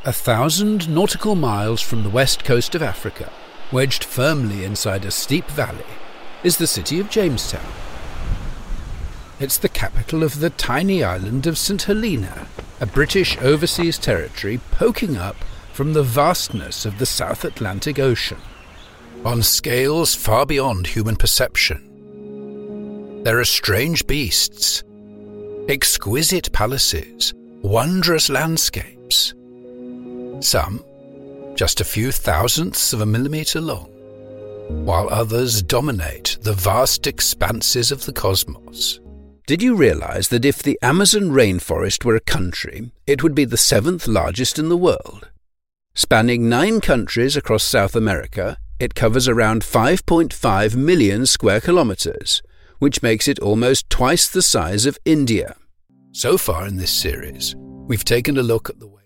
1,000 nautical miles from the west coast of Africa, wedged firmly inside a steep valley, is the city of Jamestown. It's the capital of the tiny island of St. Helena, a British overseas territory poking up from the vastness of the South Atlantic Ocean, on scales far beyond human perception. There are strange beasts, exquisite palaces, wondrous landscapes, some just a few thousandths of a millimetre long, while others dominate the vast expanses of the cosmos. Did you realise that if the Amazon rainforest were a country, it would be the 7th largest in the world? Spanning 9 countries across South America, it covers around 5.5 million square kilometres, which makes it almost twice the size of India. So far in this series, we've taken a look at the way